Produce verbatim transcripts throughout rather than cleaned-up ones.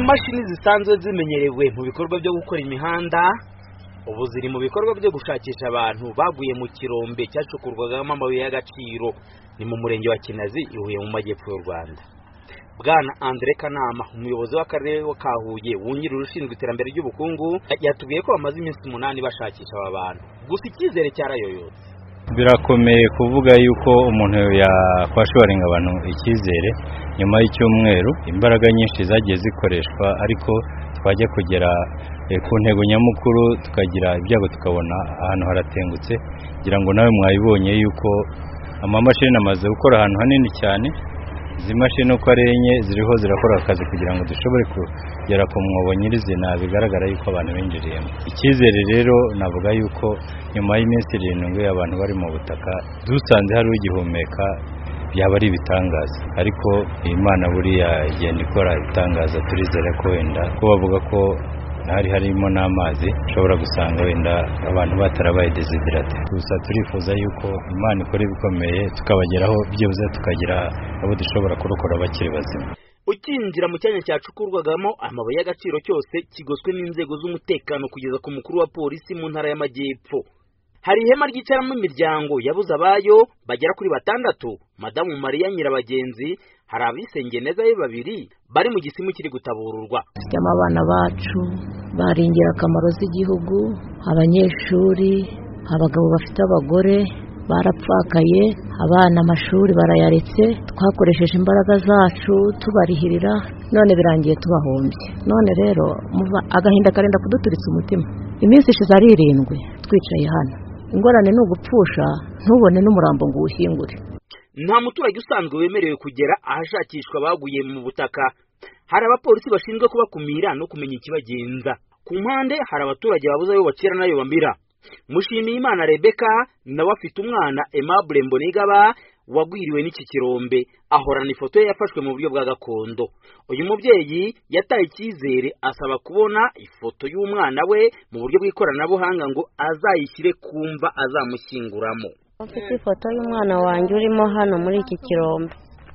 imashini zisanzwe zimenyerewe mu bikorwa byo gukora imihanda ubu ziri mu bikorwa byo gushakisha abantu baguye mu kirombe cyacukurwagamo amabuye y'agaciro ni mu murenge wa Kinazi ihuye mu majyepfo y'u Rwanda. Bwana Andre Kanama umuyobozi w'akarere ka Huye wungirije urushinzwe iterambere ry'ubukungu yatubwiye ko bamaze iminsi umunani bashakisha aba bantu gusa icyizere cyarayoyotse. Birakomeye kuvuga yuko umuntu yakwashoringa abantu icyizere nyuma y'icyumweru imbaraga nyinshi zagiye zikoreshwa ariko twajya kugera ku ntego nyamukuru tukagira ibyago tukabona ahantu haratengutse kugira ngo nawe mwayibonye yuko amamashini amaze gukora ahantu hanini cyane izi mashini uko ari enye ziriho zirakora akazi kugira ngo dushobore kugera ku mwobo nyirizina bigaragara yuko abantu binjiriyemo. Icyizere rero navuga yuko nyuma y'iminsi irindwi abantu bari mu butaka dusanze hari ugihumeka byaba ari ibitangaza ariko Imana buriya igenda ikora ibitangaza turizere ko wenda ko bavuga ko hari harimo n'amazi ushobora gusanga wenda abantu batarabaye desiderate. Gusa turifuza yuko Imana ikora ibikomeye tukabageraho byibuze tukagira abo dushobora kurokora bakiri bazima. Ukinjira mu cyanya cyacukurwagamo amabuye y'agaciro cyose kigoswe n'inzego z'umutekano kugeza ku mukuru wa polisi mu ntara y'Amajyepfo. Hari ihema ryicaramo imiryango yabuze abayo bagera kuri batandatu. Madamu Maria Nyirabagenzi hari abisengeye neza be babiri bari mu gisimu kiri gutabururwa. Cyama abana bacu baringira akamaro z'igihugu, abanyeshuri, abagabo bafite abagore barapfakaye, abana amashuri barayaretse, twakoresheje imbaraga zacu tubarihirira none birangiye tubahombye. None rero agahinda karenda kuduturitsa umutima. Iminsi ishize ari irindwi twicaye hano. Ingorane ni ugupfusha ntubone n'umurambo ngo uwushyingure. Nta muturage usanzwe wemerewe kugera ahashakishwa baguye mu butaka. Hari abapolisi bashinzwe kubakumira no kumenya ikibagenza. Ku mpande hari abaturage babuze ayo bakira nayo bambira. Mushimiyimana Rebecca nawe afite umwana Aimable Mbonigaba wagwiriwe n'iki kirombe ahorana ifoto ye yafashwe mu buryo bwa gakondo. Uyu mubyeyi yataye icyizere asaba kubona ifoto y'umwana we mu buryo bw'ikoranabuhanga ngo azayishyire kumva azamushyinguramo. Mfite ifoto y'umwana wanjye urimo hano muri iki kirombe.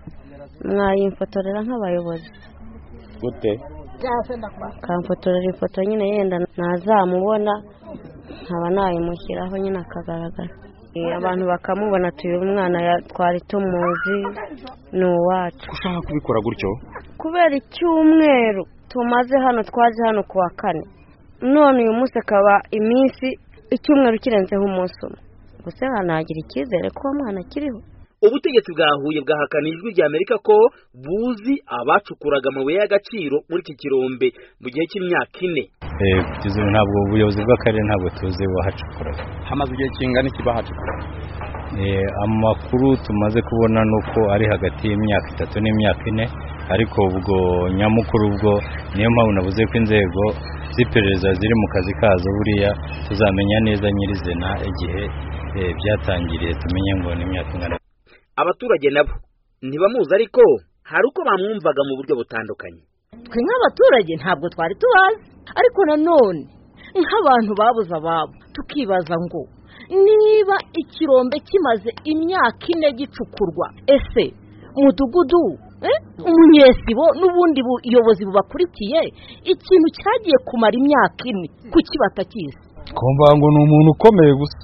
Mwayimfotorera nk'abayobozi. Gute? Kamfotorera ifoto nyine yenda nazamubona nkaba nayimushyiraho nyine akagaragara. Abantu bakamubona tuyu umwana twari tumuzi ni uwacu. Ushaka kubikora gutyo? Kubera icyumweru tumaze hano twaje hano kuwa kane. None uyu munsi akaba iminsi icyumweru kirenzeho umunsi umwe. Gusa hanagira icyizere ko umwana kiriho. Ubutegetsi bwa Huye bwahakana ijwi rya Amerika ko buzi abacukuraga amabuye y'agaciro muri iki kirombe mu gihe cy'imyaka ine. Eh kugeza ntabwo ubuyobozi bw'akarere ntabwo tuzi wahacukuraga. Hamaze igihe kingana iki bahacukura? Eh amakuru tumaze kubona nuko ari hagati y'imyaka itatu n'imyaka ine ariko ubwo nyamukuru ubwo niyo mpamvu navuze ko inzego z'iperereza ziri mu kazi kazo buriya tuzamenya neza nyirizina igihe byatangiriye tumenye ngo ni imyaka ingana. Abaturage nabo ntibamuzi ariko hari uko bamwumvaga mu buryo butandukanye. Twe nk'abaturage ntabwo twari tubazi ariko nanone nk'abantu babuze ababo tukibaza ngo niba ikirombe kimaze imyaka ine gicukurwa ese umudugudu eh umunyesibo n'ubundi buyobozi bubakurikiye ikintu cyagiye kumara imyaka ine kuki batakiza? Twumva ngo ni umuntu ukomeye gusa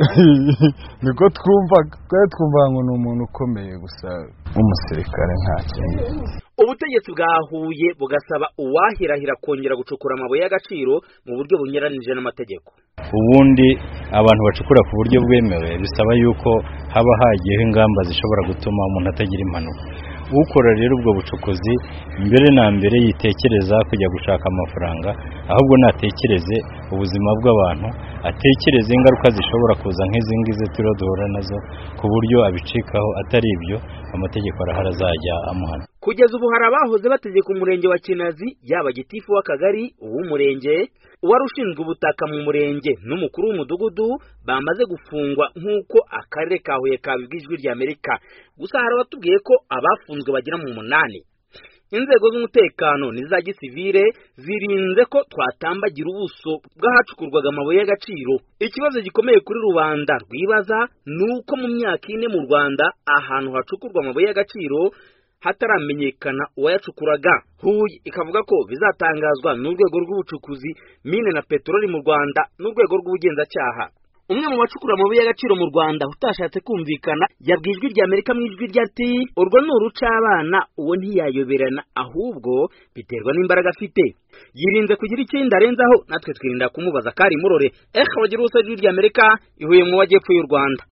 niko twumva twe twumva ngo ni umuntu ukomeye gusa umusirikare nta kintu. Ubutegetsi bwahuye bugasaba uwahirahira kongera gucukura amabuye y'agaciro mu buryo bunyeranije n'amategeko. Ubundi abantu bacukura ku buryo bwemewe bisaba yuko haba hagiyeho ingamba zishobora gutuma umuntu atagira impanuka. Ukora rero ubwo bucukuzi mbere na mbere yitekereza kujya gushaka amafaranga ahubwo natekereze ubuzima bw'abantu, atekereze ingaruka zishobora kuza nk'izi ngize turo duhura nazo ku buryo abicikaho atari ibyo amategeko arahara azajya amuhana. Kugeza ubu hari abahoze bategeka umurenge wa Kinazi yaba gitifu w'akagari uw'umurenge uwari ushinzwe ubutaka mu murenge n'umukuru w'umudugudu bamaze gufungwa nk'uko akarere ka Huye kabibwijwe rya Amerika. Gusa hari abatubwiye ko abafunzwe bagira mu munani. Inzego z'umutekano n'iza gisivile zirinze ko twatambagira ubuso bw'ahacukurwaga amabuye y'agaciro. Ikibazo gikomeye kuri rubanda rwibaza nuko mu myaka ine mu Rwanda ahantu hacukurwa amabuye y'agaciro hataramenyekana uwayacukuraga. Huye ikavuga ko bizatangazwa n'urwego rw'ubucukuzi mine na peteroli mu Rwanda n'urwego rw'ubugenzacyaha. Umwe mu bacukura amabuye y'agaciro mu Rwanda utashatse kumvikana yabwiye Ijwi ry'Amerika mu ijwi rya ati urwo ni urucabana, uwo ntiyayoberana ahubwo biterwa n'imbaraga afite. Yirinze kugira ikindi arenzaho, natwe twirinda kumubaza kari murore. Eh, bagira ubusa Ijwi ry'Amerika ihuye mu wajyepfo y'u Rwanda.